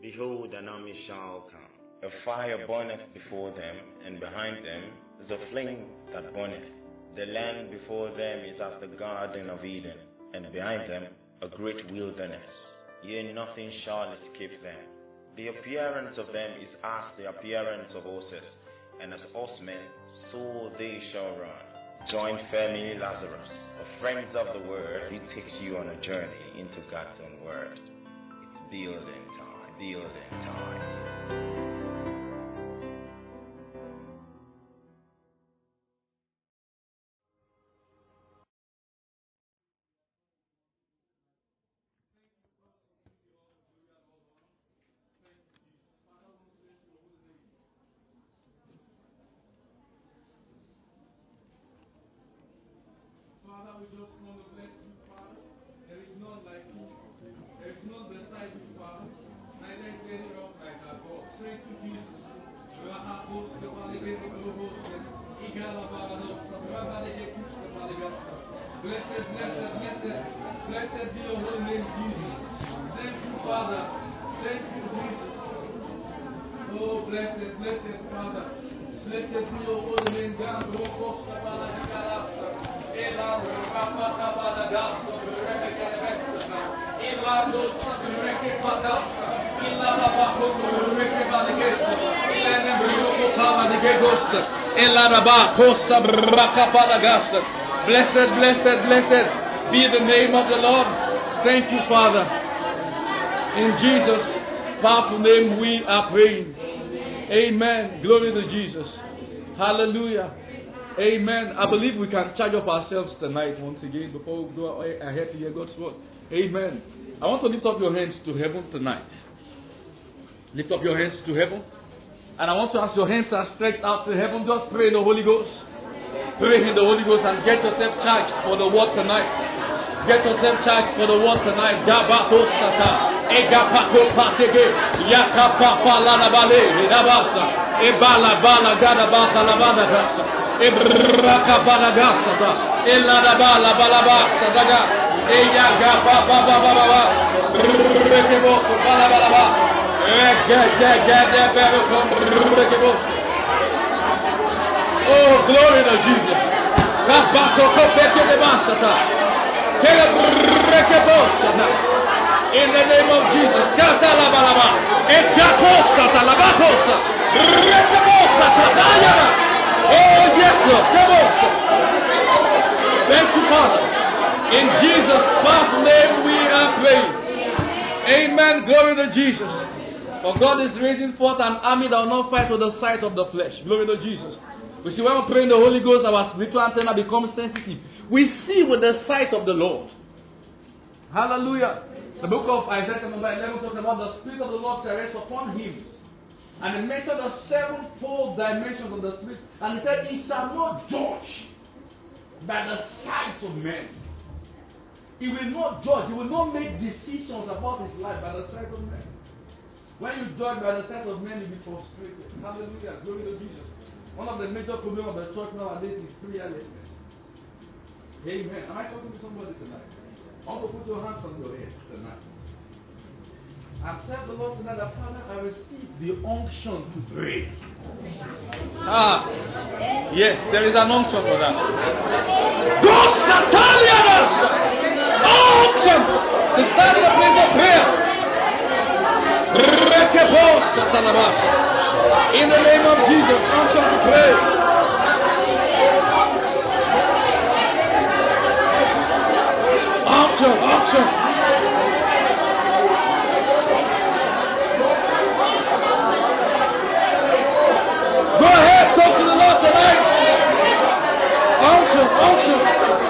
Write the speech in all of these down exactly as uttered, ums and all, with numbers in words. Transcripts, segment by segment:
Behold, an army shall come. A fire burneth before them, and behind them is a flame that burneth. The land before them is as the garden of Eden, and behind them a great wilderness. Yea, nothing shall escape them. The appearance of them is as the appearance of horses, and as horsemen, so they shall run. Join Femi Lazarus, a friends of the word. He takes you on a journey into God's own word. It's building time, building time. Father, we just want to bless you, Father. There is none like you. There is none beside you, Father. Neither is any rock like our God. Thank you, Jesus. Blessed, blessed, blessed, blessed be your holy name, Jesus. Thank you, Father. Thank you, Jesus. Oh, blessed, blessed, Father. Blessed be your holy name, God. Ela rapata pada gasta, bereke bereke, ela dosa bereke pada, ela rabato bereke pada gesta, ela nembroko pada gesta, ela rabato sabraka pada gasta. Blessed, blessed, blessed be the name of the Lord. Thank you, Father. In Jesus' powerful name we are praying. Amen. Glory to Jesus. Hallelujah. Amen. I believe we can charge up ourselves tonight once again before we go ahead to hear God's word. Amen. I want to lift up your hands to heaven tonight. Lift up your hands to heaven. And I want to ask your hands are stretched out to heaven. Just pray in the Holy Ghost. Pray in the Holy Ghost and get yourself charged for the word tonight. Get yourself charged for the word tonight. Gabato sata. Egapato patege. Yakapapa lanabale. Idabasa. Ebala bala gada basa labada gasa. Ebraka balagasa, ella bala balabasa, daga, eya gaba baba baba, rekebo bala balaba, rege ge ge bebe kom rekebo. Oh, glory to Jesus. Kapato kopeke de basata, kele rekebo sana. In the name of Jesus, kata la balaba, ekaposta la bakosa, rekebo sana. Oh, yes, Lord. Come on. Thank you, Father. In Jesus' powerful name we are praying. Amen. Glory to Jesus. For God is raising forth an army that will not fight with the sight of the flesh. Glory to Jesus. We see when we pray in the Holy Ghost, our spiritual antenna becomes sensitive. We see with the sight of the Lord. Hallelujah. The book of Isaiah number eleven talks about the Spirit of the Lord shall rest upon him. And he mentioned the sevenfold dimensions of the Spirit. And he said, he shall not judge by the sight of men. He will not judge. He will not make decisions about his life by the sight of men. When you judge by the sight of men, you'll be frustrated. Hallelujah. Glory to Jesus. One of the major problems of the church nowadays is prayerlessness. Amen. Am I talking to somebody tonight? I want to put your hands on your head tonight. And tell the Lord tonight that, Father, I receive the unction to pray. Ah, yes, there is an unction for that. God, Natalia, unction to stand in the place of prayer. In the name of Jesus, unction to pray. Unction, unction. Go ahead, talk to the Lord tonight. Unction, unction.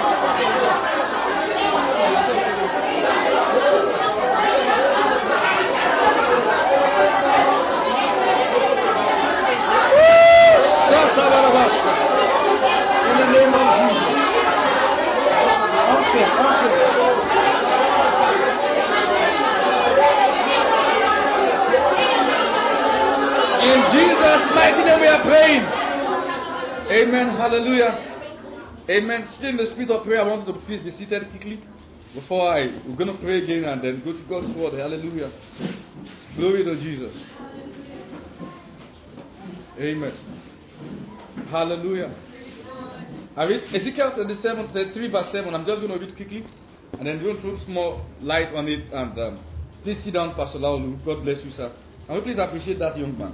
In the name of Jesus. Unction, unction. In Jesus' mighty name we are praying. Amen. Hallelujah. Amen. Still in the spirit of prayer, I want you to please be seated quickly. Before I, we're going to pray again and then go to God's word. Hallelujah. Glory to Jesus. Amen. Hallelujah. I read Ezekiel thirty-seven, thirty-three verse seven. I'm just going to read quickly and then we're going to throw small light on it. And um, please sit down, Pastor Laulu. God bless you, sir. And we please appreciate that young man.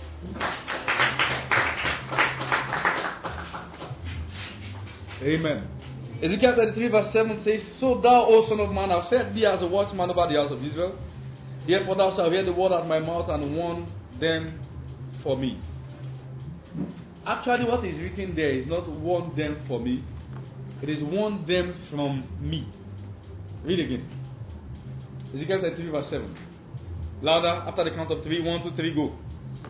Amen. Ezekiel thirty-three verse seven says, So thou, O son of man, have set thee as a watchman over the house of Israel. Therefore thou shalt hear the word of my mouth and warn them for me. Actually, what is written there is not warn them for me. It is warn them from me. Read again. Ezekiel thirty-three verse seven. Louder, after the count of three. One, two, three, go.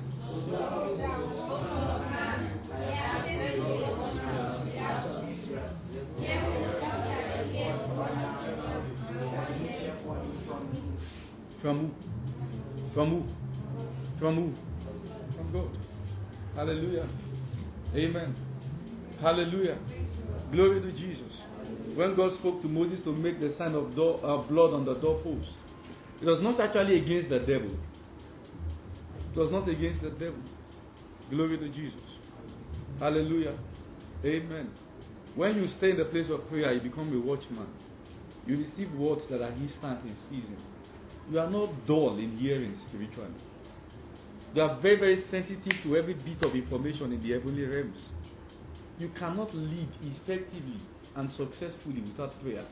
From who? From who? From who? From God. Hallelujah. Amen. Hallelujah. Glory to Jesus. When God spoke to Moses to make the sign of door, uh, blood on the doorpost, it was not actually against the devil. It was not against the devil. Glory to Jesus. Hallelujah. Amen. When you stay in the place of prayer, you become a watchman. You receive words that are instant in season. You are not dull in hearing spiritually. You are very, very sensitive to every bit of information in the heavenly realms. You cannot lead effectively and successfully without prayer.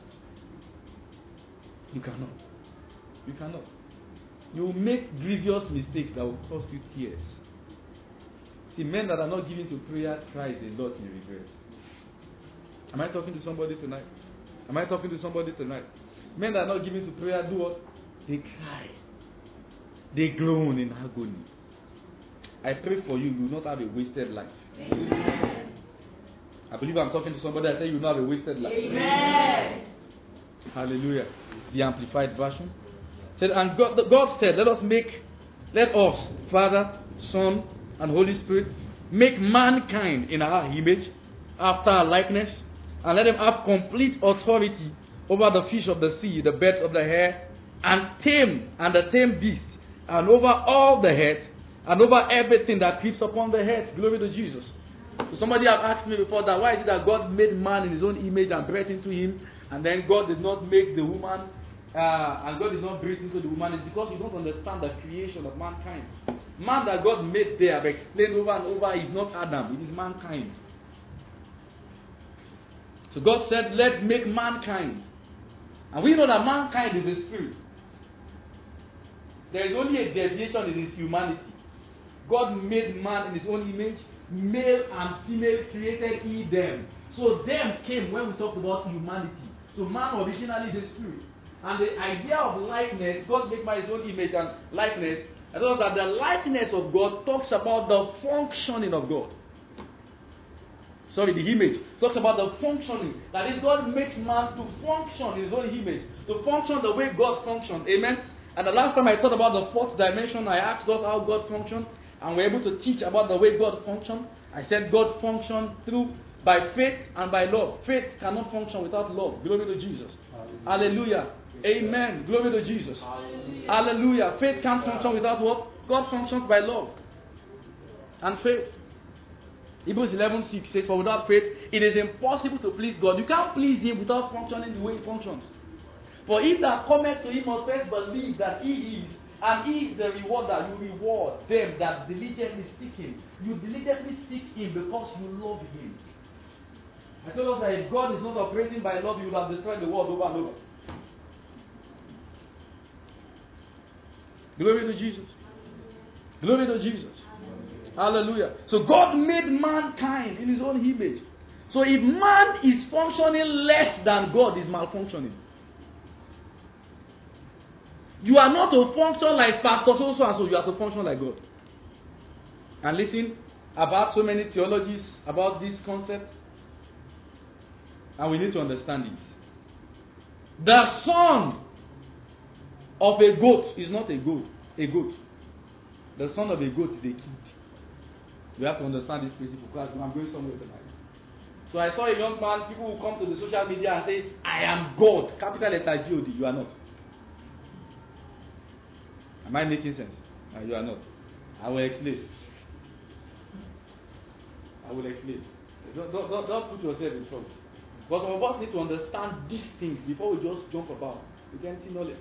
You cannot. You cannot. You will make grievous mistakes that will cost you tears. See, men that are not given to prayer cries a lot in regret. Am I talking to somebody tonight? Am I talking to somebody tonight? Men that are not given to prayer do what? They cry. They groan in agony. I pray for you, you will not have a wasted life. Amen. I believe I'm talking to somebody. I say you will not have a wasted life. Amen. Hallelujah. The Amplified Version said, and God, God said, let us make, let us, Father, Son, and Holy Spirit, make mankind in our image, after our likeness, and let them have complete authority over the fish of the sea, the birds of the air, and tame, and the tame beast, and over all the head, and over everything that creeps upon the head. Glory to Jesus. So somebody have asked me before that, why is it that God made man in his own image and breathed into him, and then God did not make the woman, uh, and God did not breathe into the woman? It's because you don't understand the creation of mankind. Man that God made there, I've explained over and over, is not Adam, it is mankind. So God said, let's make mankind. And we know that mankind is a spirit. There is only a deviation in his humanity. God made man in his own image, male and female created he them. So them came when we talked about humanity. So man originally is a spirit. And the idea of likeness, God made by his own image and likeness, I thought that the likeness of God talks about the functioning of God. Sorry, the image talks about the functioning. That is, God makes man to function in his own image, to function the way God functions. Amen. And the last time I thought about the fourth dimension, I asked us how God functions, and we're able to teach about the way God functions. I said God functions through by faith and by love. Faith cannot function without love. Glory to Jesus. Hallelujah. Hallelujah. Amen. Glory to Jesus. Hallelujah. Hallelujah. Faith can't function without what? God functions by love and faith. Hebrews eleven six says, for without faith, it is impossible to please God. You can't please him without functioning the way he functions. For he that cometh to him must first believe that he is, and he is the rewarder. You reward them that diligently seek him. You diligently seek him because you love him. I told us that if God is not operating by love, he would have destroyed the world over and over. Glory to Jesus. Glory to Jesus. Hallelujah. So God made mankind in his own image. So if man is functioning less than God is malfunctioning. You are not to function like Pastor so so and so. You are to function like God. And listen, about so many theologies about this concept, and we need to understand it. The son of a goat is not a goat. A goat. The son of a goat is a kid. You have to understand this principle because I'm going somewhere tonight. So I saw a young man, people who come to the social media and say, I am God. Capital letter G O D. You are not. Am I making sense? No, you are not. I will explain. I will explain. Don't, don't, don't, don't put yourself in trouble. But some of us need to understand these things before we just jump about with empty knowledge.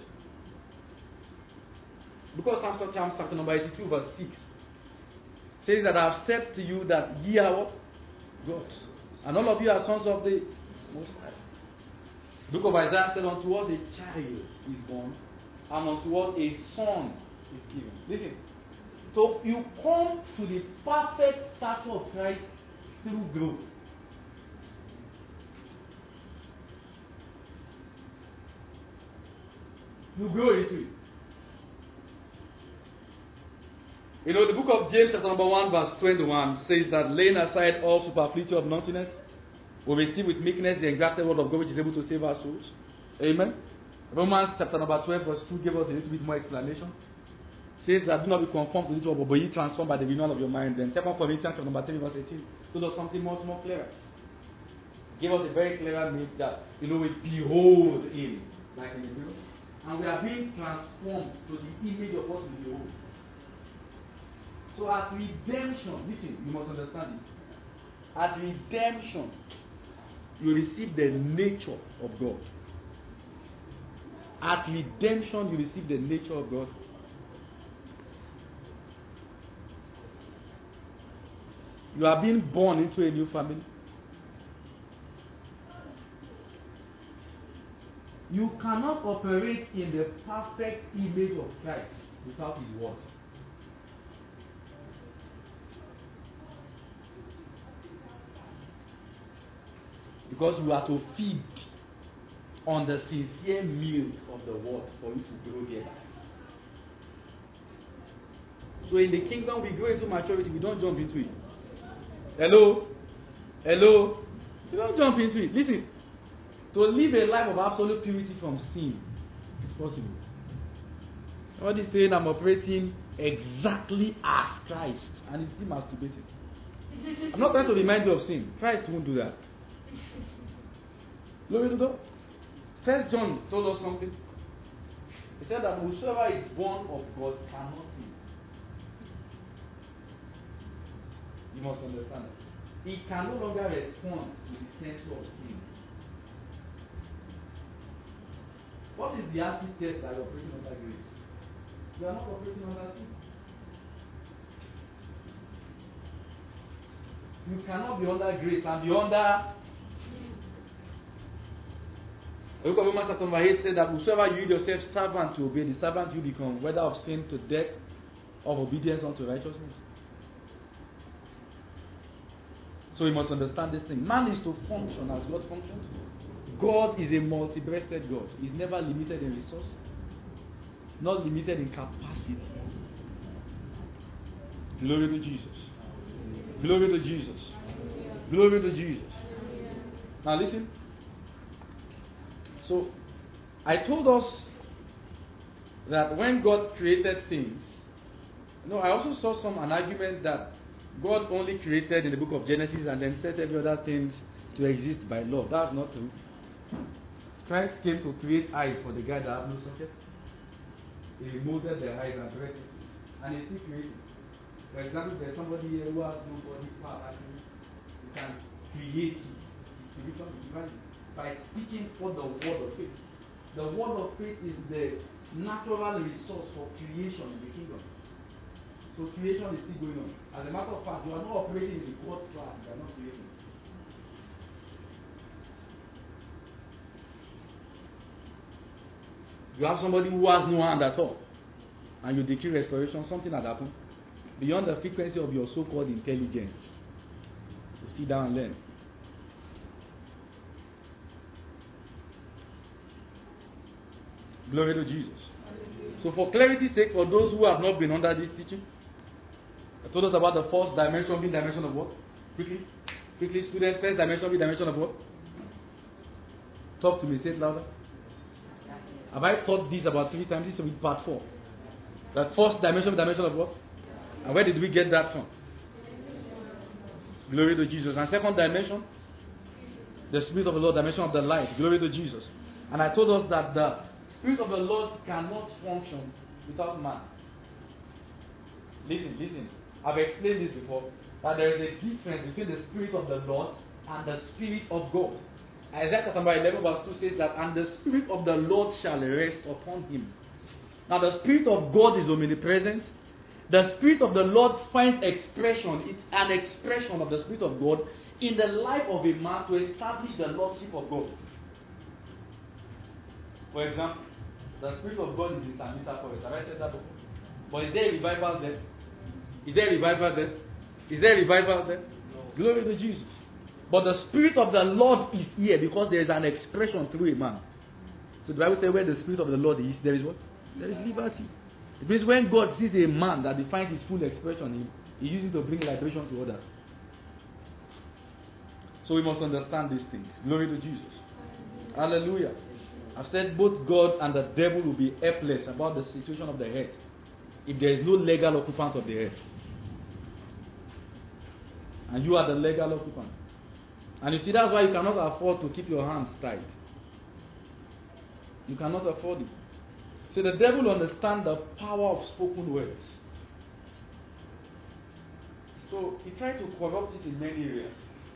Because Psalm chapter number eighty-two, verse six says that I have said to you that ye are what? Gods. And all of you are sons of the Most High. The book of Isaiah said, unto us a child is born, and unto us a son is given. Listen. So you come to the perfect stature of Christ through growth. You grow into it. You know, the book of James, chapter number one, verse twenty-one, says that laying aside all superfluity of naughtiness, we receive with meekness the engrafted word of God, which is able to save our souls. Amen. Romans chapter number twelve, verse two, give us a little bit more explanation. Says that do not be conformed to this world, but be transformed by the renewal of your mind. Then Second Corinthians chapter number three, verse eighteen, told us something much more clearer. Give us a very clear image that, you know, we behold him like in the mirror. And we are being transformed to the image of what we behold. So at redemption, listen, you must understand it. At redemption, you receive the nature of God. At redemption, you receive the nature of God. You are being born into a new family. You cannot operate in the perfect image of Christ without His word. Because you are to feed on the sincere milk of the word for you to grow thereby. So in the kingdom, we grow into maturity, we don't jump into it. Hello? Hello? You don't jump into it. Listen. To live a life of absolute purity from sin is possible. Somebody is saying I'm operating exactly as Christ and it's still masturbating. I'm not trying to remind you of sin. Christ won't do that. Glory to God. First John told us something. He said that whosoever is born of God cannot sin. You must understand that. He can no longer respond to the sense of sin. What is the acid test that you're operating under grace? You are not operating under sin. You cannot be under grace and be under. The book of Romans chapter number eight said that whosoever you yourself servant to obey, the servant you become, whether of sin to death, of obedience unto righteousness. So we must understand this thing. Man is to function as God functions. God is a multi-breasted God. He's never limited in resource, not limited in capacity. Glory to Jesus. Glory to Jesus. Glory to Jesus. Now listen. So, I told us that when God created things, you know, I also saw some an argument that God only created in the book of Genesis and then set every other thing to exist by law. That's not true. Christ came to create eyes for the guy that have no socket. He molded their eyes and breathed it. And he still created. For example, there's somebody here who has no body part, actually, you can create it. Spiritual divine. By speaking for the word of faith. The word of faith is the natural resource for creation in the kingdom. So creation is still going on. As a matter of fact, you are not operating in the God class, you are not creating. You have somebody who has no hand at all, and you decree restoration, something had happened beyond the frequency of your so-called intelligence. So sit down and learn. Glory to Jesus. So for clarity's sake, for those who have not been under this teaching, I told us about the first dimension being dimension of what? Quickly. Quickly, students, first dimension being dimension of what? Talk to me, say it louder. Have I taught this about three times? This will be part four. That first dimension, dimension of what? And where did we get that from? Glory to Jesus. And second dimension, The Spirit of the Lord, dimension of the light. Glory to Jesus. And I told us that the Spirit of the Lord cannot function without man. Listen, listen. I've explained this before. That there is a difference between the Spirit of the Lord and the Spirit of God. Isaiah chapter eleven verse two says that, and the Spirit of the Lord shall rest upon him. Now the Spirit of God is omnipresent. The Spirit of the Lord finds expression. It's an expression of the Spirit of God in the life of a man to establish the Lordship of God. For example, the Spirit of God is in Samita Forest. Have I said that before? But is there a revival there? Is there a revival there? Is there a revival there? No. Glory to Jesus. But the Spirit of the Lord is here because there is an expression through a man. So the Bible says where the Spirit of the Lord is, there is what? There is liberty. It means when God sees a man that defines his full expression, he, he uses it to bring liberation to others. So we must understand these things. Glory to Jesus. Hallelujah. I've said both God and the devil will be helpless about the situation of the earth if there is no legal occupant of the earth. And you are the legal occupant. And you see, that's why you cannot afford to keep your hands tied. You cannot afford it. So the devil understands the power of spoken words. So he tried to corrupt it in many areas.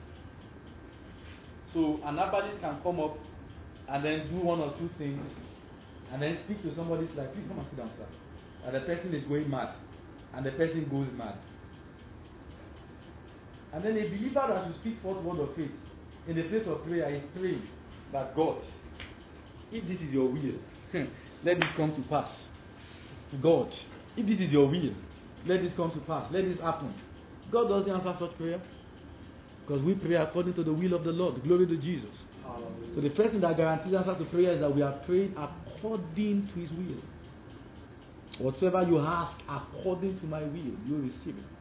So an herbalist can come up and then do one or two things and then speak to somebody like, please come and sit down, sir. And the person is going mad. And the person goes mad. And then a believer that should speak forth word of faith in the place of prayer is praying that God, if this is your will, let this come to pass. God, if this is your will, let this come to pass. Let this happen. God doesn't answer such prayer because we pray according to the will of the Lord. Glory to Jesus. Hallelujah. So the first thing that guarantees answer to prayer is that we are praying according to His will. Whatsoever you ask according to my will, you receive it.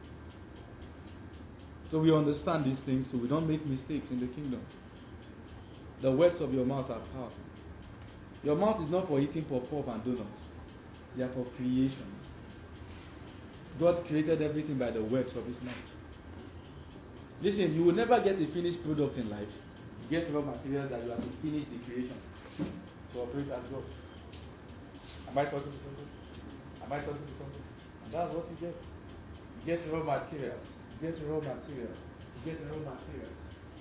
So we understand these things so we don't make mistakes in the kingdom. The words of your mouth are powerful. Your mouth is not for eating pop-pop and donuts. They are for creation. God created everything by the words of His mouth. Listen, you will never get a finished product in life. You get raw materials that you have to finish the creation to operate as God. Am I talking to something? Am I talking to something? And that's what you get. You get raw materials. You get raw materials. You get raw materials.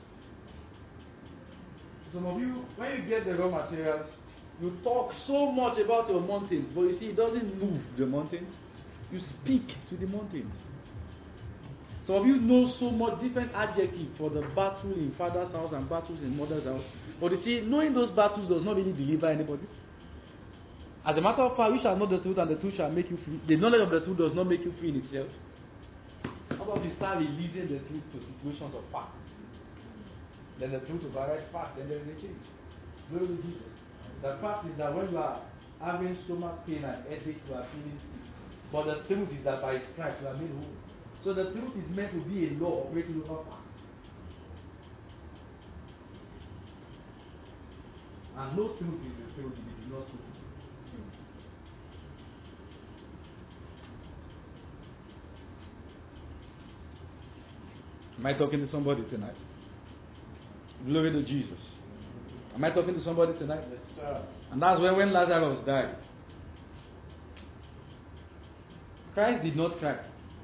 Some of you, when you get the raw materials, you talk so much about your mountains, but you see, it doesn't move the mountains. You speak to the mountains. Some of you know so much different adjectives for the battle in father's house and battles in mother's house. But you see, knowing those battles does not really deliver anybody. As a matter of fact, you shall know the truth and the truth shall make you free. The knowledge of the truth does not make you free in itself. How about you start releasing the truth to situations of fact? Then the truth overrides fact, then there is a change. Glory to Jesus. The fact is that when you are having stomach pain and headache, you are feeling sick. But the truth is that by His stripes you are made whole. So the truth is meant to be a law operating over fact. And no truth is revealed if it is not so. Am I talking to somebody tonight? Glory to Jesus. Am I talking to somebody tonight? Yes, sir. And that's when, when Lazarus died. Christ did not cry.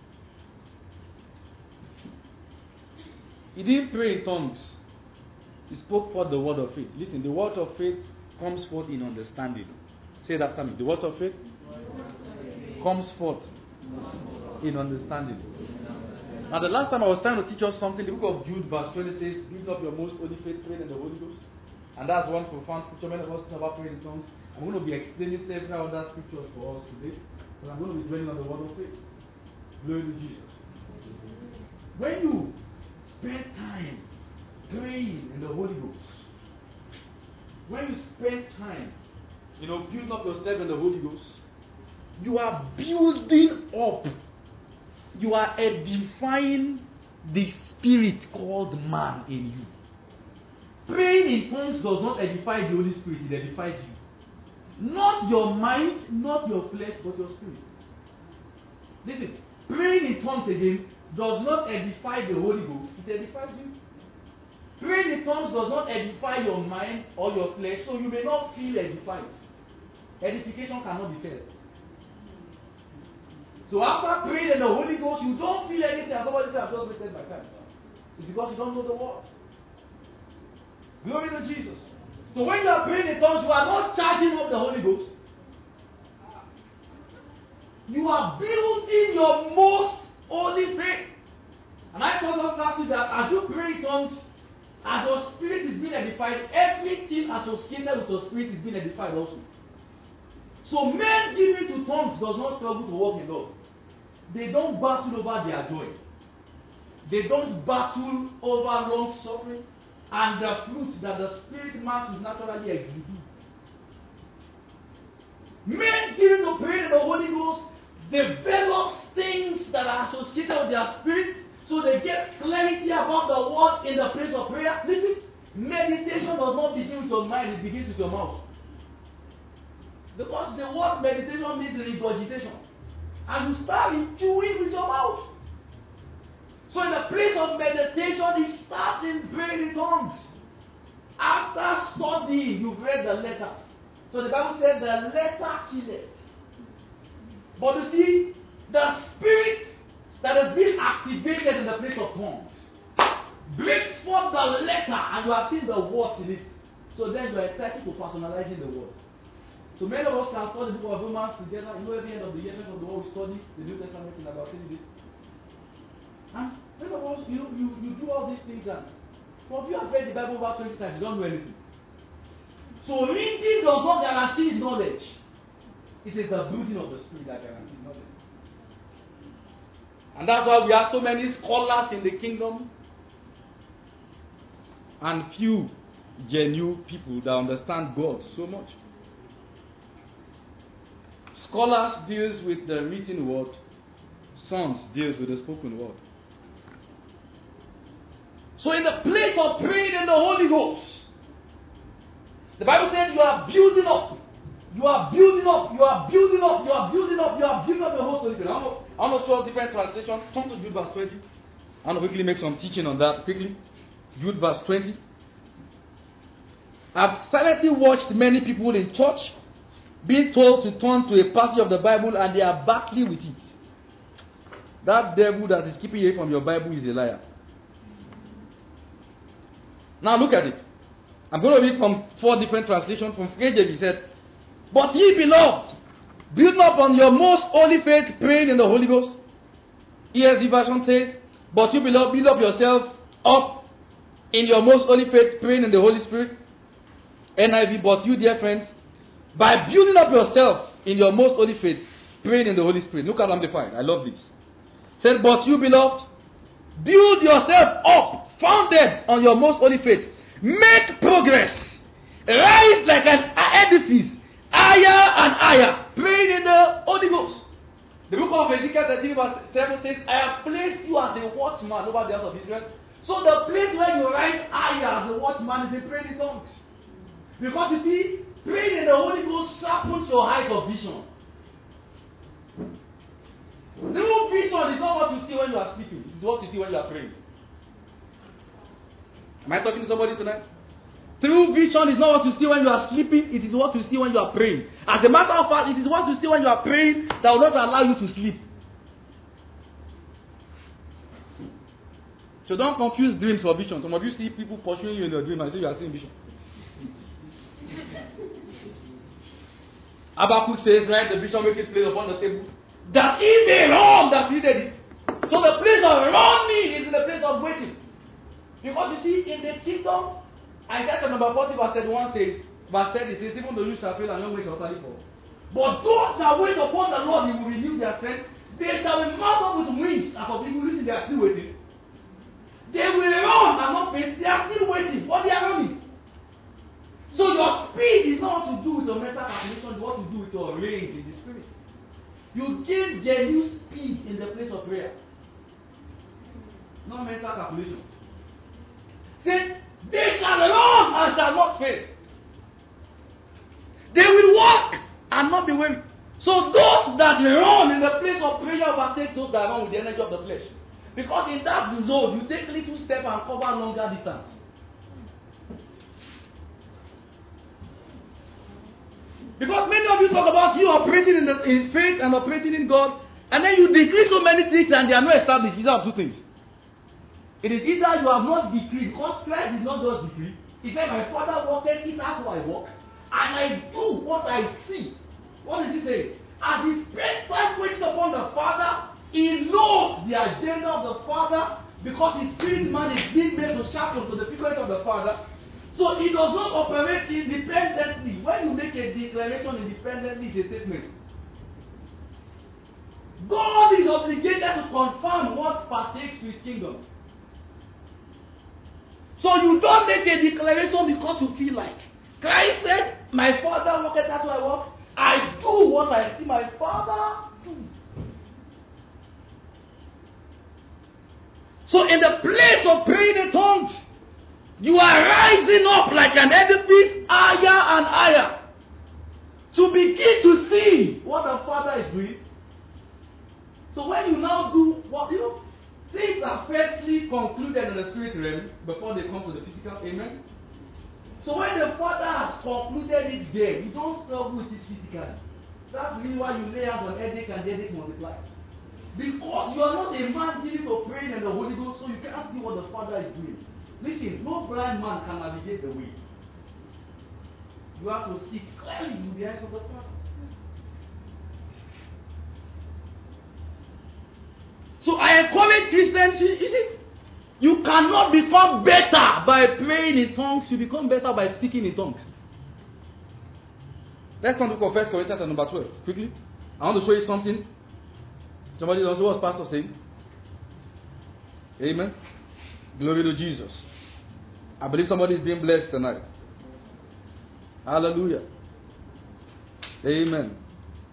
He didn't pray in tongues. He spoke forth the word of faith. Listen, the word of faith comes forth in understanding. Say that after me. The word of faith comes forth in understanding. Now the last time I was trying to teach us something, the book of Jude verse twenty says, build up your most holy faith, praying in the Holy Ghost. And that's one profound scripture. Many of us talk about praying in tongues. I'm going to be explaining several other scriptures for us today. But I'm going to be dwelling on the word of faith. Glory to Jesus. When you spend time praying in the Holy Ghost, when you spend time, you know, building up yourself in the Holy Ghost, you are building up. You are edifying the spirit called man in you. Praying in tongues does not edify the Holy Spirit, it edifies you. Not your mind, not your flesh, but your spirit. Listen, praying in tongues again does not edify the Holy Ghost, it edifies you. praying in tongues does not edify your mind or your flesh, so you may not feel edified. Edification cannot be felt. So after praying in the Holy Ghost, you don't feel anything. And somebody says, I've just wasted my time. It's because you don't know the word. Glory to Jesus. So when you are praying in tongues, you are not charging up the Holy Ghost. You are building your most holy faith. And I told us last week that as you pray in tongues, as your spirit is being edified, everything associated with your spirit is being edified also. So men giving to tongues does not struggle to walk in love. They don't battle over their joy. They don't battle over long suffering and the fruit that the spirit man is naturally exhibiting. Men giving to pray in the Holy Ghost develop things that are associated with their spirit, so they get clarity about the word in the place of prayer. Listen, meditation does not begin with your mind, it begins with your mouth. Because the word meditation means regurgitation. And you start chewing with your mouth. So in the place of meditation, it starts in praying in tongues. After studying, you've read the letter. So the Bible said the letter killeth. But you see, the spirit that is being activated in the place of tongues brings forth the letter, and you have seen the words in it. So then you are excited to personalizing the word. So many of us can study the book of Romans together. You know, at the end of the year, of the world, we study the New Testament in about ten days. And many of us, you, you, you do all these things, and some of you have read the Bible over twenty times, you don't know anything. So reading does not guarantee knowledge. It is the brooding of the Spirit that guarantees knowledge. And that's why we have so many scholars in the kingdom and few genuine people that understand God so much. Scholars deals with the written word, sons deals with the spoken word. So in the place of praying in the Holy Ghost, the Bible says you are building up. You are building up, you are building up, you are building up, you are building up your whole solution. I want to, I want to show different translations. Come to Jude verse twenty. I want to quickly make some teaching on that quickly. Jude verse twenty. I've silently watched many people in church being told to turn to a passage of the Bible and they are battling with it. That devil that is keeping you from your Bible is a liar. Now look at it. I'm going to read from four different translations. From K J V, he said, but ye beloved, build up on your most holy faith, praying in the Holy Ghost. E S V version says, but you beloved, build up yourself up in your most holy faith, praying in the Holy Spirit. N I V, but you, dear friends, by building up yourself in your most holy faith, praying in the Holy Spirit. Look at Amplified. I love this. Said, but you, beloved, build yourself up, founded on your most holy faith. Make progress. Rise like an edifice, higher and higher, praying in the Holy Ghost. The book of Ezekiel thirteen verse seven says, I have placed you as a watchman over the house of Israel. So the place where you rise higher as a watchman is in praying in tongues. Because you see, praying in the Holy Ghost sharpens your eyes of vision. True vision is not what you see when you are sleeping. It's what you see when you are praying. Am I talking to somebody tonight? True vision is not what you see when you are sleeping. It is what you see when you are praying. As a matter of fact, it is what you see when you are praying that will not allow you to sleep. So don't confuse dreams for vision. Some of you see people pursuing you in your dream and say you are seeing vision. Habakkuk says, right, the vision make it place upon the table, that he may run that created it. So the place of running is in the place of waiting. Because you see, in the kingdom, Isaiah number forty verse thirty-one says, verse thirty says, even though you shall fail and your way shall tarry for. But those that wait upon the Lord, he will renew their strength. They shall be mount up with wings, as of people listen, they are still waiting. They will run and not faint, they are still waiting, but they are running. So your speed is not what to do with your mental calculation, it's what to do with your range in the spirit. You gain genuine speed in the place of prayer. Not mental calculation. Say, they shall run and shall not faint. They will walk and not be weary. So those that run in the place of prayer overtake those that run with the energy of the flesh. Because in that zone, you take little step and cover longer distance. Because many of you talk about you operating in, the, in faith and operating in God, and then you decree so many things and they are not established. These are two things. It is either you have not decreed, because Christ did not just decree. He said, my Father walked, it as I walk, and I do what I see. What does he say? As the Spirit waits upon the Father, he knows the agenda of the Father, because his spirit man is being made to sharpen to the figure of the Father. So he does not operate independently. When you make a declaration independently, it's a statement. God is obligated to confirm what pertains to his kingdom. So you don't make a declaration because you feel like. Christ said, my Father walketh as I walk. I do what I see my Father do. So in the place of praying in tongues, you are rising up like an edifice higher and higher to begin to see what the Father is doing. So when you now do what you know, things are firstly concluded in the spirit realm before they come to the physical. Amen. So when the Father has concluded it there, you don't struggle with it physically. That's the reason why you lay out on headache and headache multiply. Because you are not a man given to praying in the Holy Ghost, so you can't see what the Father is doing. Listen, no blind man can navigate the way. You have to see clearly with the eyes of the Father. So I encourage Christians, you see, you cannot become better by praying in tongues, you become better by speaking in tongues. Let's come to First Corinthians number twelve. Quickly. I want to show you something. Somebody knows what Pastor saying. Amen. Glory to Jesus. I believe somebody is being blessed tonight. Hallelujah. Amen.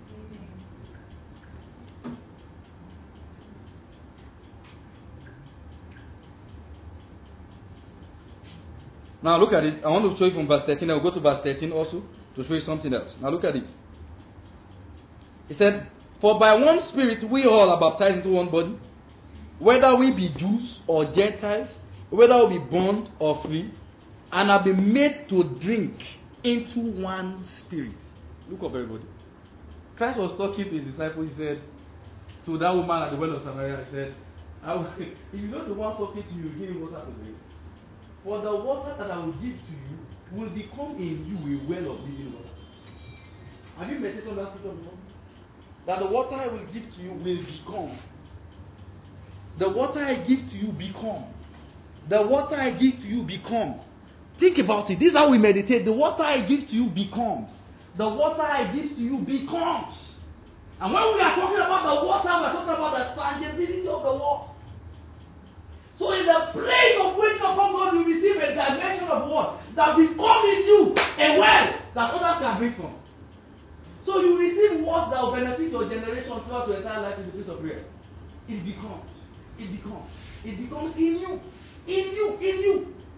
Now look at it. I want to show you from verse thirteen. I will go to verse thirteen also to show you something else. Now look at it. He said, for by one Spirit we all are baptized into one body, whether we be Jews or Gentiles, whether we be bond or free, and have been made to drink into one Spirit. Look up everybody. Christ was talking to his disciples. He said to that woman at the well of Samaria, he said, I will, if you know the one talking to you, give him water to drink. For the water that I will give to you will become in you a well of living water. Have you meditated on that scripture before? That the water I will give to you will become. The water I give to you become. The water I give to you become. Think about it. This is how we meditate. The water I give to you becomes. The water I give to you becomes. And when we are talking about the water, we are talking about the tangibility of the water. So in the place of waiting upon God, you receive a dimension of what? That becomes in you a well that others can drink from. So you receive what that will benefit your generation throughout your entire life in the place of prayer. It becomes. It becomes. It becomes in you. In you. In you.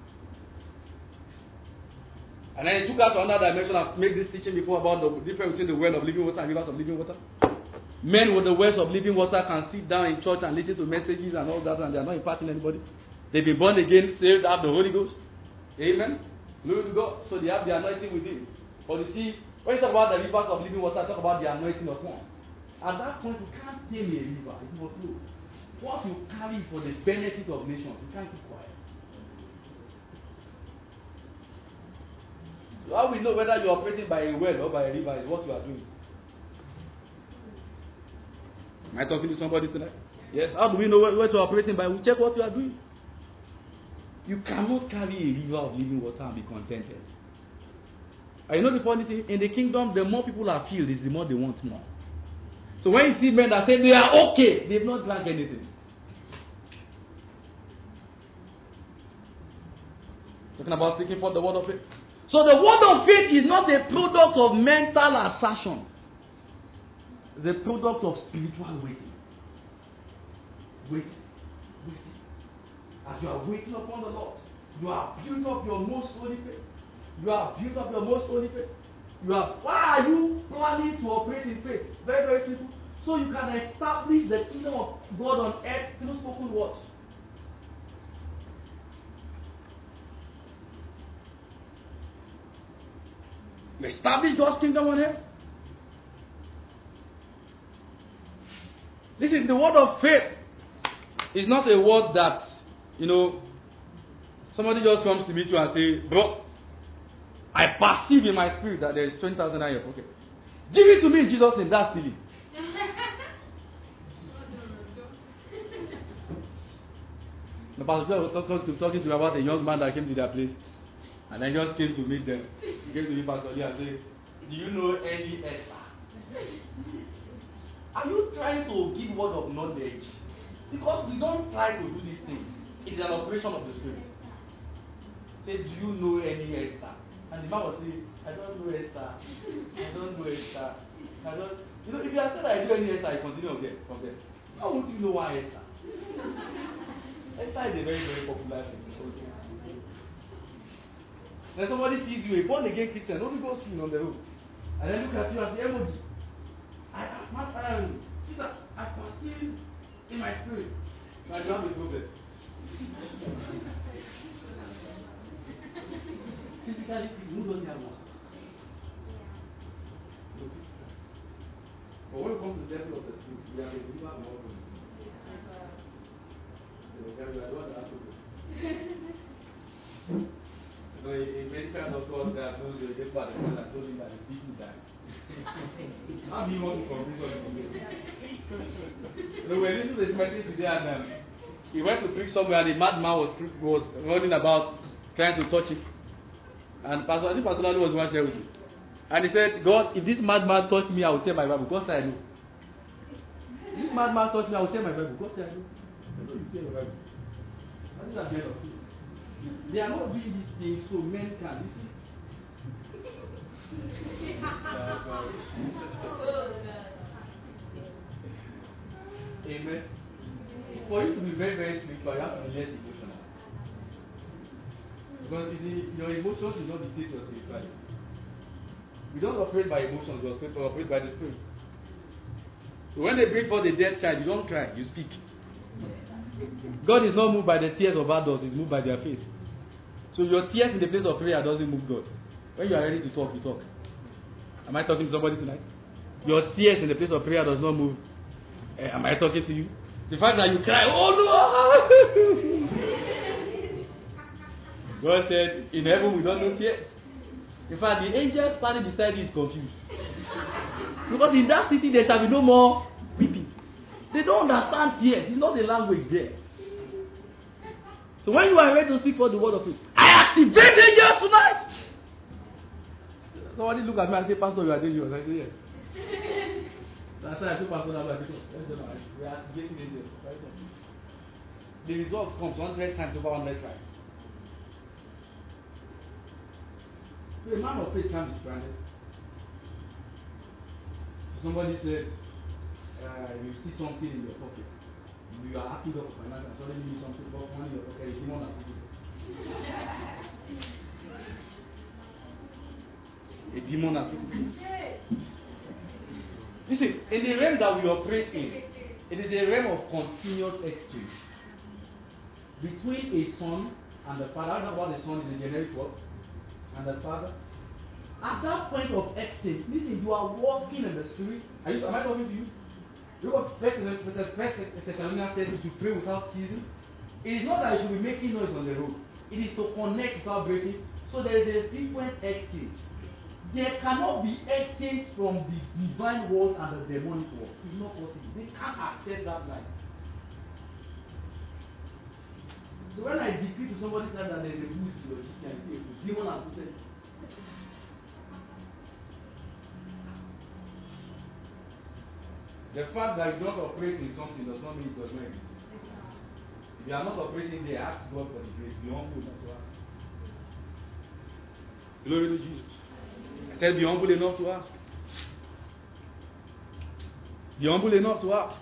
And then he took us to another dimension. I've made this teaching before about the difference between the well of living water and rivers of living water. Men with the wells of living water can sit down in church and listen to messages and all that, and they are not impacting anybody. They've been born again, saved, have the Holy Ghost. Amen. Glory to God. So they have the anointing within. But you see, when you talk about the rivers of living water, talk about the anointing of one. At that point, you can't tame a river. It must flow. What you carry for the benefit of nations, you can't keep quiet. So how we know whether you're operating by a well or by a river is what you are doing. Am I talking to somebody tonight? Yes. How do we know where, where to operating by? We check what you are doing. You cannot carry a river of living water and be contented. And you know the funny thing? In the kingdom, the more people are filled, is the more they want more. So when you see men that say they are okay, they've not drank anything. Talking about speaking for the word of faith. So the word of faith is not a product of mental assertion. The product of spiritual waiting. Waiting. Waiting. As you are waiting upon the Lord, you are built up your most holy faith. You are built up your most holy faith. You are, why are you planning to operate in faith? Very, very simple. So you can establish the kingdom of God on earth through spoken words. You establish God's kingdom on earth. Listen, the word of faith is not a word that, you know, somebody just comes to meet you and say, bro, I perceive in my spirit that there is twenty thousand naira in your pocket. Give it to me in Jesus' name. That's silly. The pastor was talking to, talking to me about a young man that came to their place. And I just came to meet them. He came to me, Pastor Lee, and said, do you know any Esther? Are you trying to give word of knowledge? Because we don't try to do these things. It's an operation of the Spirit. Say, do you know any Esther? And the man was saying, I don't know Esther. I don't know Esther. I don't. You know, if you have said I do any Esther, I continue from there. From there. How would you know why Esther? Esther is a very, very popular thing. Then somebody sees you, a born again Christian, Holy Ghost you on the road. And then look at you and say, emoji. I have my um, Jesus, I perceive in my spirit. Now you have a problem. Physically, you don't have one. But when it comes to the level of the spirit, we are a believer and all. So a, a medical doctor that knows the dead part of the man told him that the people died. How do you want to convince all the people? So we listened to this message today and um, he went to preach somewhere and the madman was was running about trying to touch him. And Pastor, I think Pastor Lalo was one there with him. And he said, God, if this madman touched me, I will tell my Bible. God said, I know. If this madman touched me, I will tell my Bible. God said, I know. I know you tell your Bible. I think that's the end of it. They are not doing these things so men can listen. Amen. For you to be very, very spiritual, you have to be less emotional. Because your emotions will not dictate your spirituality. We don't operate by emotions, we operate by the Spirit. So when they bring forth a dead child, you don't cry, you speak. God is not moved by the tears of adults, he's moved by their faith. So your tears in the place of prayer doesn't move God. When you are ready to talk, you talk. Am I talking to somebody tonight? Your tears in the place of prayer does not move. Uh, am I talking to you? The fact that you cry, oh no! God said, in heaven we don't know tears. In fact, the angel standing beside you is confused. Because in that city there shall be no more weeping. They don't understand tears. It's not the language there. So when you are ready to speak for the word of faith, I activate angels tonight. Somebody look at me and say, Pastor, you are dangerous. I say, yes. That's why I told Pastor that we are activating angels. The result comes one hundred times over one hundred times. So a man of faith can't be stranded. Somebody said, uh, you see something in your pocket. You are asking God for finance and suddenly you something about money in your pocket. You demon has taken it. A demon has taken it. You see, in the realm that we operate in, it is a realm of continuous exchange between a son and the father. I don't know what the son is a generic word. And the father. At that point of exchange, listen, you are walking in the spirit. Are you, am I talking to you? You know what First Thessalonians says to pray without ceasing? It is not that you should be making noise on the road. It is to connect without breaking. So there is a frequent exchange. There cannot be exchange from the divine world and the demonic world. It's not possible. They can't accept that life. So when I decree to somebody that there is a boost to your chicken, I say, a demon has boosted. The fact that you don't operate in something does not mean it does not exist. If you are not operating there, ask God for the grace. Be humble enough to ask. Glory to Jesus. I said, be humble enough to ask. Be humble enough to ask.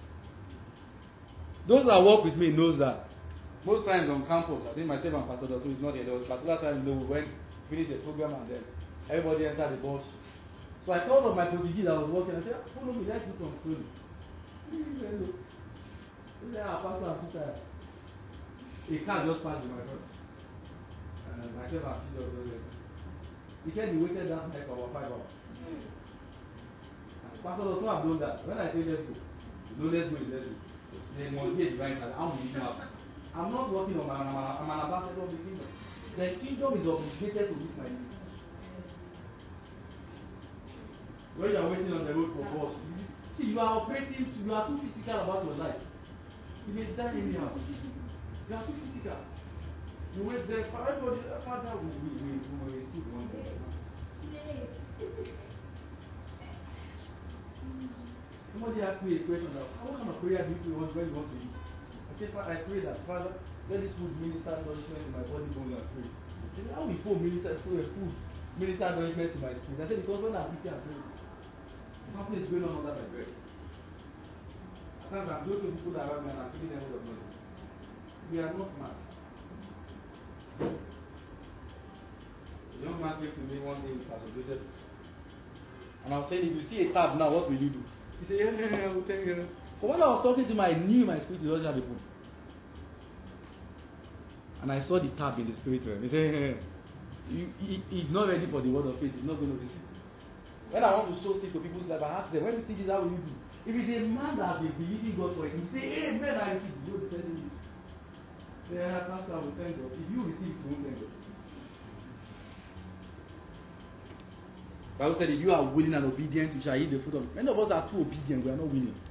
Those that work with me knows that most times on campus, I think myself and Pastor Dotto is not here. There was a particular time you know, when we finished the program and then everybody entered the bus. So I told of my protégé that was working. I said, follow me, let's do some slowly. He said, ah, Pastor, I'm too tired. A car just passed in my front. And myself and Pastor Dotto. He said he waited that night for about five hours. Pastor does not have done that. When I say let's go, no, let's go, let's go. They must be a divine talent. I'm leading up. I'm not working on my, I'm, I'm an ambassador of the kingdom. The kingdom is obligated to meet my needs. When you are waiting on the road for bus, you, see, you are operating, you are too physical about your life. You may die anyhow. You are too physical. You wait there, Father, Father will receive one day. Somebody asked me a question now, what kind of prayer do you want when you want to eat? I said, I pray that, Father, let this food minister nourishment to my body, bone, and spirit. He said, how will food minister so a food minister nourishment to my spirit? I said, because when I'm eating and praying, something is going on under my breast. Sometimes I'm going to people around me and I'm feeling them with the blood. We are not mad. A young man came to me one day with Pastor Joseph, and I was saying, if you see a tab now, what will you do? He said, yeah, yeah, yeah, I will tell you. But when I was talking to him, I knew my spirit was not the phone. And I saw the tab in the spirit realm. He said, yeah, yeah. He, he, he's not ready for the word of faith. He's not going to receive. When I want to sow seed to people's life, I ask them, when you see this, how will you do? If it's a man that has been believing God for it, he say, hey, man, I receive. You will tell him. Yeah, Pastor, I will thank God. If you receive, you won't thank God. Bible said, if you are willing and obedient, you shall eat the fruit of it. Many of us are too obedient, we are not willing.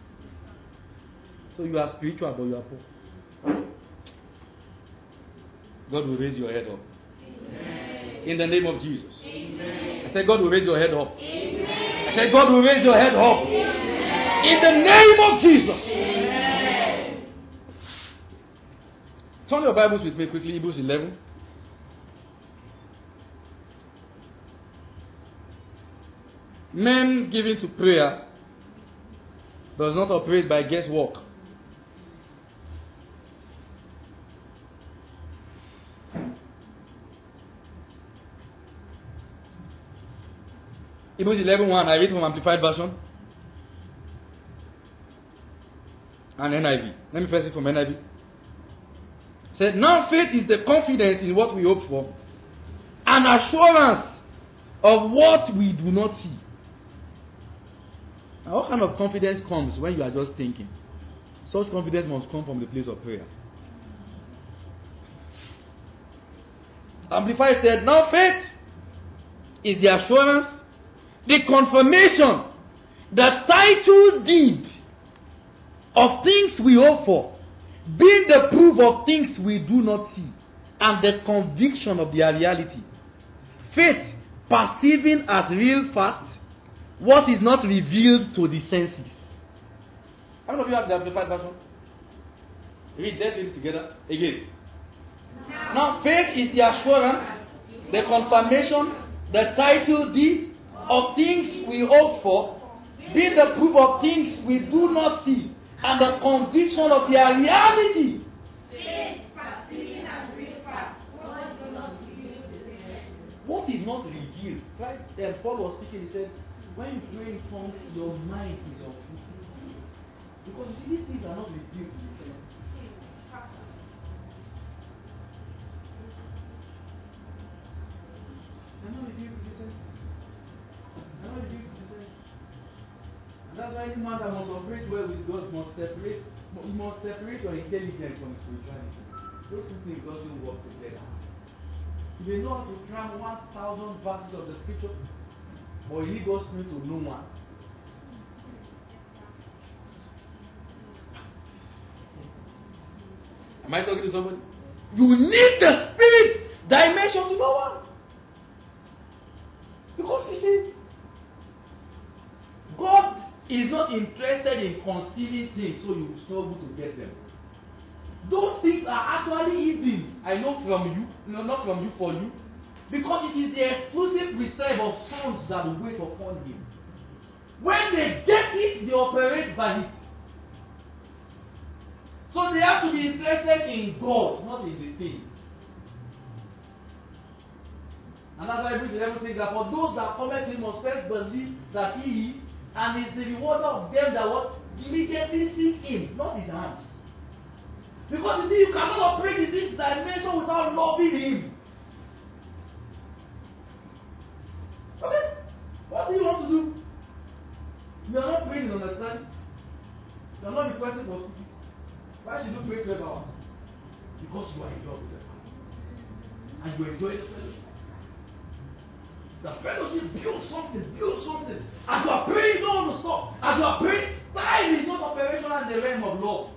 So you are spiritual, but you are poor. God will raise your head up. Amen. In the name of Jesus. Amen. I said, God will raise your head up. Amen. I said, God will raise your head up. Amen. In the name of Jesus. Amen. Turn your Bibles with me quickly, Hebrews eleven. Men given to prayer does not operate by guesswork. Hebrews eleven one, I read from Amplified Version and N I V. Let me first read from N I V. It said, now faith is the confidence in what we hope for, an assurance of what we do not see. Now, what kind of confidence comes when you are just thinking? Such confidence must come from the place of prayer. Amplified said, now faith is the assurance, the confirmation, the title deed of things we hope for, being the proof of things we do not see, and the conviction of their reality. Faith perceiving as real fact what is not revealed to the senses. How many of you have the Amplified Version? Read that things together again. Now faith is the assurance, the confirmation, the title deed of things we hope for, being the proof of things we do not see, and the conviction of their reality. What is not revealed? Christ and Paul was speaking, he said, when you pray in tongues, your mind is on food. Because these things are not revealed to the sense. They're not revealed to the sense. They're not revealed to the sense. And that's why any man that must operate well with God must separate, he must separate your intelligence from spirituality. Those two things don't work together. You may know how to cram one thousand verses of the scripture, but you need God's Spirit to know one. Am I talking to somebody? You need the Spirit dimension to know one. Because you see, God is not interested in concealing things so you struggle to get them. Those things are actually hidden. I know from you, no, not from you, for you. Because it is the exclusive reserve of sons that wait upon him. When they get it, they operate by it. So they have to be interested in God, not in the thing. And that's why Hebrews eleven says that for those that come to him must first believe that he is, and is the rewarder of them that what diligently seek him, not his hand. Because you see, you cannot operate in this dimension without loving him. You are not praying in understanding. You are not requesting for sleep. Why should you pray twelve hours? Because you are in love with the Father. And you enjoy the fellowship. The fellowship builds something, builds something. As you are praying, don't want to stop. As you are praying, time is not operational in the realm of love.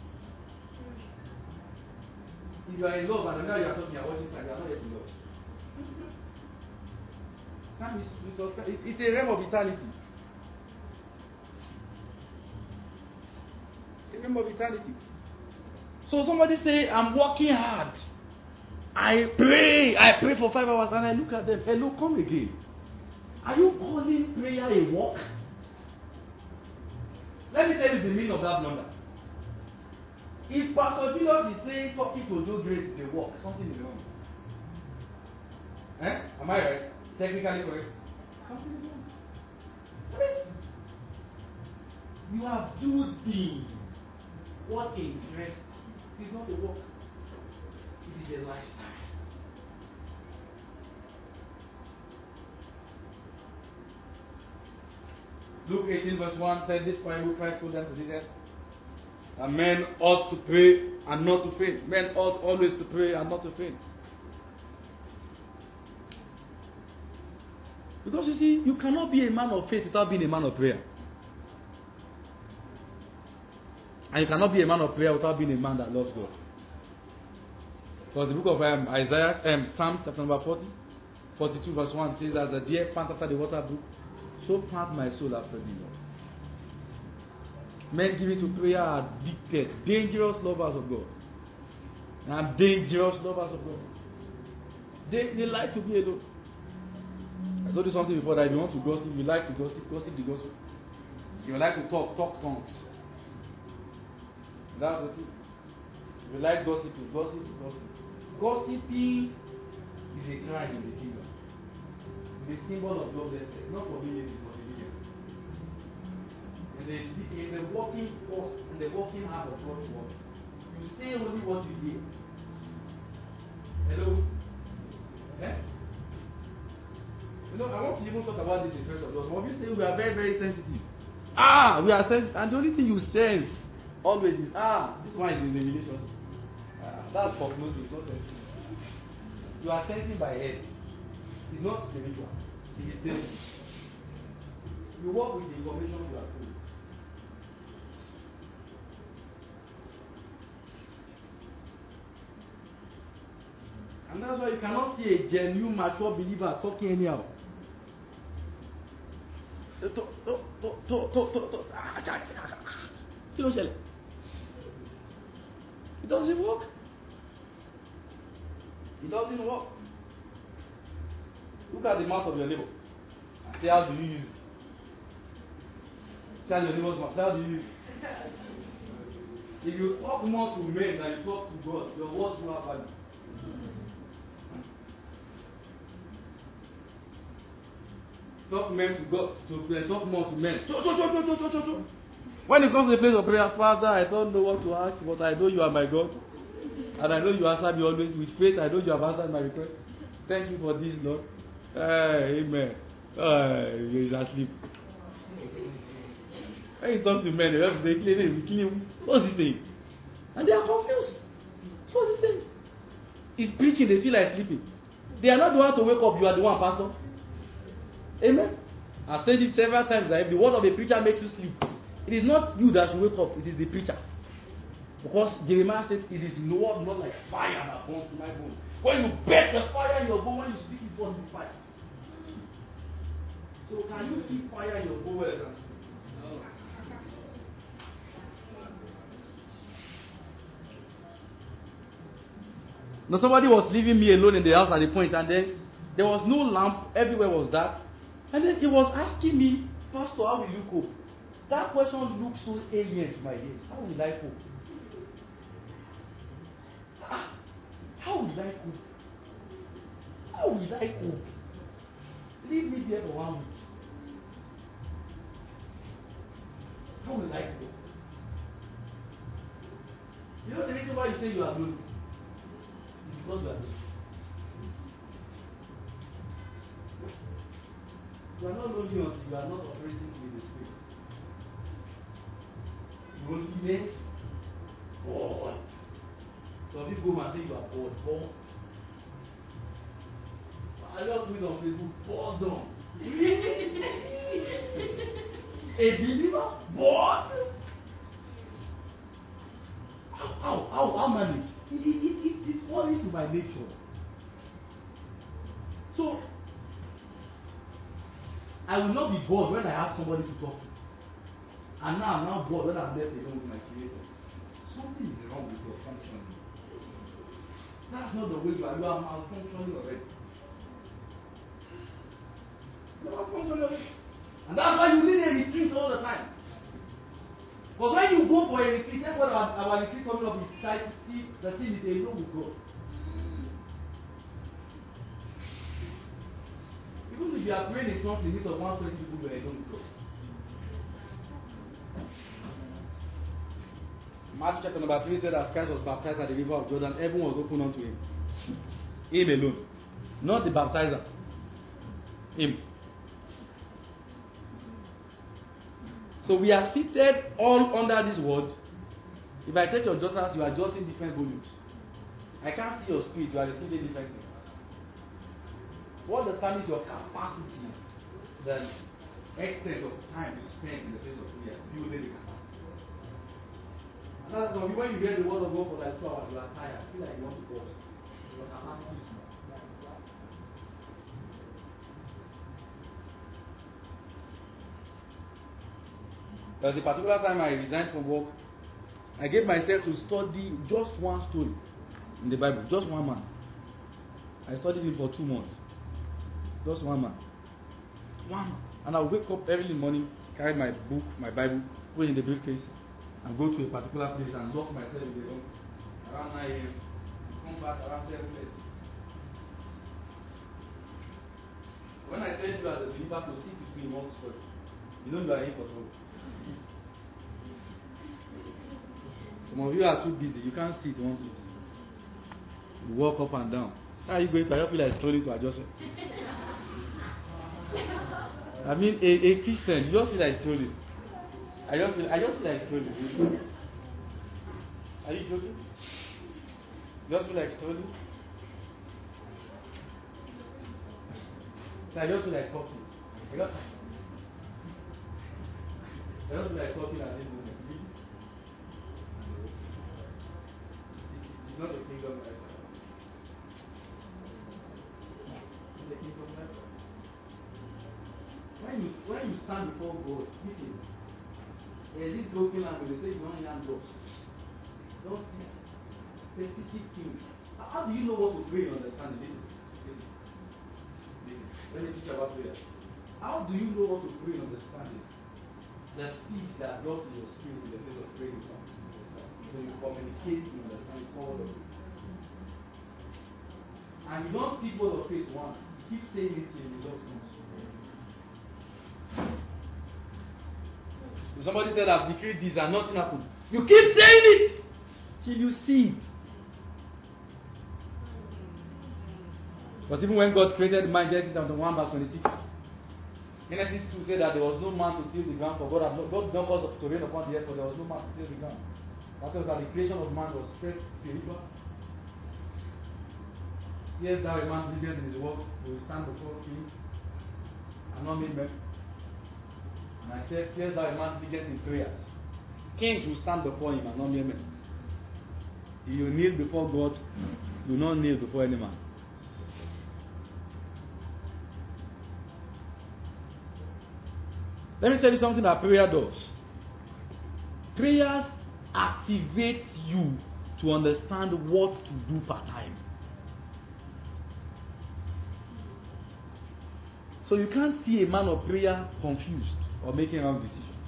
If you are in love and now you are talking, you are watching time, you are not yet in love. Time is, is, it's a realm of eternity. It's a realm of eternity. So somebody say, I'm working hard. I pray. I pray for five hours and I look at them. Hello, come again. Are you calling prayer a walk? Let me tell you the meaning of that number. If Pastor Julius is saying talking to Joe Grace is a walk, something is wrong. Eh? Am I right? Technically correct? Something is wrong. I mean, you are doing what interests. It's not a walk. It is a lifestyle. Luke eighteen verse one said, this Bible Christ told them to do that. And men ought to pray and not to faint. Men ought always to pray and not to faint. Because you see, you cannot be a man of faith without being a man of prayer. And you cannot be a man of prayer without being a man that loves God. Because the book of um, Isaiah, um, Psalms chapter number forty, forty-two verse one says, as the deer pant after the water brook, so pant my soul after thee, Lord. Men given to prayer are addicted, dangerous lovers of God. And dangerous lovers of God. They, they like to be alone. I told you something before that if you want to gossip, you like to gossip, gossip the gossip. If you like to talk, talk tongues. That's the thing. If you like gossiping, gossip, gossip. Gossiping is a crime in the kingdom. The symbol of godlessness, not for millions, but for millions. In the, in the working force, in the working heart of God's word, you say only what you hear. Hello? Eh? You know, I want to even talk about this in first of all. Some of you say we are very, very sensitive. Ah, we are sensitive. And the only thing you sense always is, ah, this one is in the relationship. Ah, that's for close, it's not sensitive. You are sensing by head. It's not spiritual. It is sensitive. You work with the information you are told. And that's why you cannot see a genuine, mature believer talking anyhow. To, to, to, to, to, to, to. You know, it doesn't work. It doesn't work. Look at the mouth of your neighbor. Say, how do you use it? Tell your neighbor's mouth, how do you use it? If you talk more to men than you talk to God, your words will have value. Talk men to God, to talk more to men. When it comes to the place of prayer, Father, I don't know what to ask, but I know you are my God. And I know you answer me always with faith. I know you have answered my request. Thank you for this, Lord. Uh, amen. Uh, he is asleep. When you talk to men, they have to say, clean him, clean him. What's he saying? And they are confused. What's he saying? He's preaching, they feel like sleeping. They are not the one to wake up, you are the one, Pastor. Amen. I've said it several times that if the word of a preacher makes you sleep, it is not you that should wake up, it is the preacher. Because Jeremiah said, it is the word not like fire that burns to my bones. When you bet the fire in your bone, when you speak, it burns with fire. So can you keep fire in your bone? No. Now somebody was leaving me alone in the house at the point, and then there was no lamp, everywhere was dark. And then he was asking me, Pastor, how will you cope? That question looks so alien to my head. How will I cope? Ah, how will I cope? How will I cope? Leave me there for one week. How will I cope? You know the reason why you say you are lonely? It's because you are lonely. You are not lonely until you are not operating with the Spirit. Loneliness. Bored. Some people go and say you are bored. Bored. I just read on Facebook, boredom. A believer? Bored? How, how, how, how manage? It, it, it, it, it's falling to my nature. So, I will not be bored when I have somebody to talk to. And now I'm now bored when I'm left alone with my creator. Something is wrong with your functioning. That's not the way you are. You are malfunctioning already. You are malfunctioning already. And that's why you need a retreat all the time. Because when you go for a retreat, that's what our, our retreat coming up is trying to see the thing is alone with God. Even if you are praying in tongues in the midst of one hundred twenty people, you are alone with God. Matthew chapter number three said that Christ was baptized at the river of Jordan, heaven was opened unto him. Him alone. Not the baptizer. Him. So we are seated all under this word. If I take your daughters, you are jotting different volumes. I can't see your spirit, you are receiving different things. What determines your capacity, the extent of time you spend in the face of prayer, building the capacity. And that's why when you hear the word of God for like two hours, you are tired, feel like you want to go. Your capacity is small. There was a particular time I resigned from work. I gave myself to study just one story in the Bible, just one man. I studied it for two months. Just one man. One man. And I would wake up early in the morning, carry my book, my Bible, put it in the briefcase, and go to a particular place and lock myself in the room around nine a.m. Come back around seven thirty. When I tell you as a believer to sit with me in one story, you know you are in for trouble. Some of you are too busy, you can't sit in one place. You walk up and down. How are you going to? I just feel like strolling to adjust it. I mean, a, a Christian, you just feel like strolling. I just feel, I just feel like strolling. Are you joking? You just feel like strolling? So I just feel like talking. I just, I just feel like talking at this moment. It's not a kingdom life. It's a kingdom life. When you when you stand before God, listen. There is this broken language. They say you don't hear dogs. Don't see specific things. How do you know what to pray and understand? Listen. Listen. Listen. Let me teach you about prayer. How do you know what to pray and understand it? The speech that goes to your spirit in the place of praying. So you communicate in the understand all of it. And you don't speak word of faith once. You keep saying it till you just once. If somebody said I've decreed this and nothing happened, you keep saying it till you see it. But even when God created man, Genesis chapter one verse twenty-six, Genesis two said that there was no man to till the ground, for God had not God don't cause to rain upon the earth, for there was no man to till the ground. That was that the creation of man was spread spiritual. Yes, thou a man diligent in his work, he will stand before kings and not made men. And I said, yes, thou a man diligent in prayers, kings will stand before him and not mere men. If you kneel before God, do not kneel before any man. Let me tell you something that prayer does. Prayers activate you to understand what to do per time. So you can't see a man of prayer confused or making wrong decisions.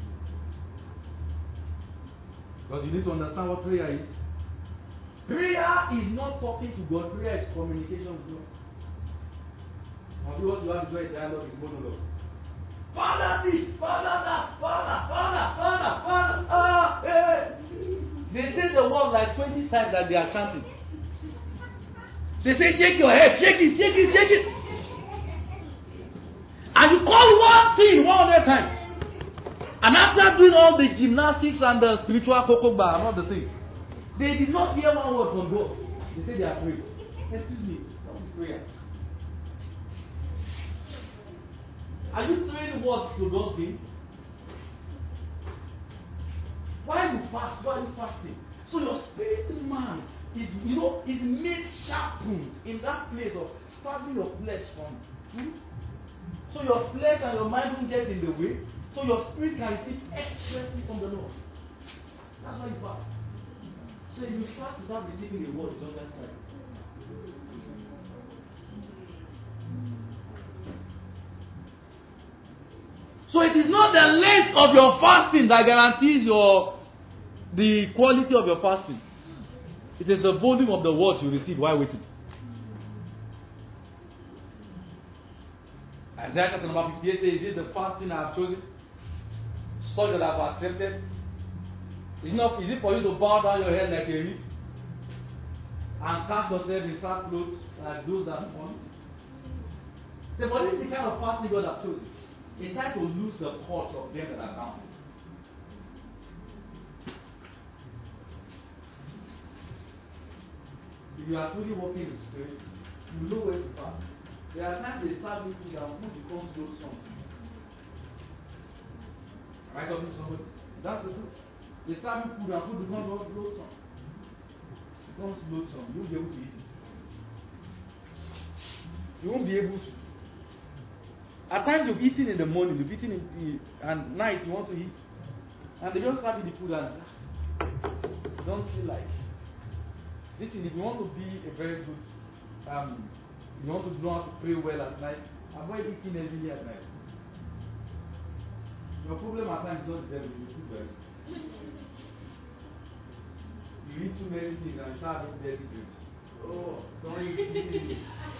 Because you need to understand what prayer is. Prayer is not talking to God. Prayer is communication with God. Now, what you have to do is dialogue is monologue. Father this, Father that, Father, Father, Father, Father, ah, hey. They say the word like twenty times that they are chanting. They say, shake your head, shake it, shake it, shake it. And you call one thing one hundred times. And after doing all the gymnastics and the spiritual kokoba and all the things, they did not hear one word from God. They said they are praying. Excuse me, what is prayer? Are you saying what to God's name? Why you fast? Why are you fasting? So your spirit man is, you know, is made sharpened in that place of starving your flesh from food. So your flesh and your mind won't get in the way. So your spirit can receive expressly from the Lord. That's why you fast. So if you fast without receiving the word, it's on that side. So it is not the length of your fasting that guarantees your the quality of your fasting. It is the volume of the words you receive while waiting. Isaiah chapter number fifty-eight says, "Is this the fasting I have chosen? Such that I have accepted? Is it, not, is it for you to bow down your head like a reed and cast yourself in sackcloth like those that mourn?" So, but this is the kind of fasting God has chosen. It's time to lose the cord of them that are bound. If you are truly walking in the spirit, you know where to fast. There are times they start with you and food becomes loathsome. Am I talking to somebody? That's the truth. They start with food and food becomes loathsome. It becomes loathsome. You won't be able to eat it. You won't be able to. At times you've eaten in the morning, you've eaten in the and night you want to eat. And they just serve you the food and you don't feel like. Listen, if you want to be a very good, um, you want to know how to pray well at night, avoid eating heavily at night. Your problem at times is not the devil, you food well. You eat too many things and start having dirty drinks. Oh, don't eat eating.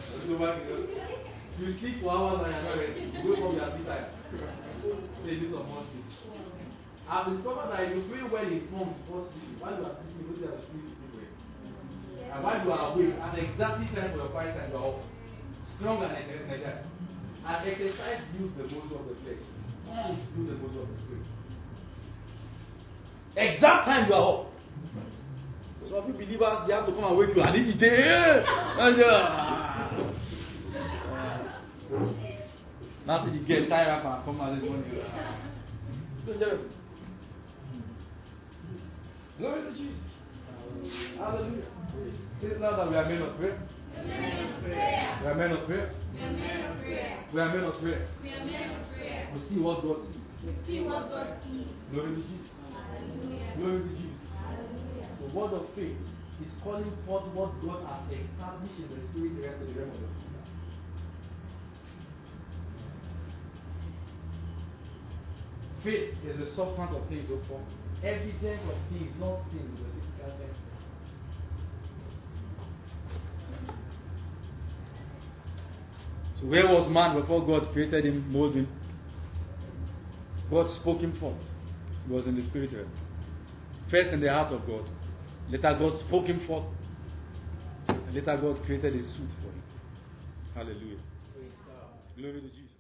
You sleep for hours and you're not ready. You wake up, you are too tired. So you do some more sleep. I've discovered that if you pray well in tongues before sleep, while you are sleeping, you go to the spirit to pray. And while you are awake, at exactly time for your quiet time, you are up. Strong and energetic. And exercise builds the muscle of the flesh. Tongues build the muscle of the spirit. Exact time you are up. So some believers, they have to come and wake you and eat it. Now you get tired up and come out this morning. Glory to Jesus. Hallelujah. Say it loud that we are men of prayer. We are men of prayer. We are men of prayer. We see what God sees. Glory to Jesus. Glory to Jesus. The word of faith is calling forth what God has established in the spirit realm to the realm of the spirit. Faith is the substance of things hoped for, evidence of things not seen with the physical sense. So where was man before God created him, molded him? God spoke him forth. He was in the spirit realm. First in the heart of God. Later God spoke him forth. And later God created a suit for him. Hallelujah. Glory to Jesus.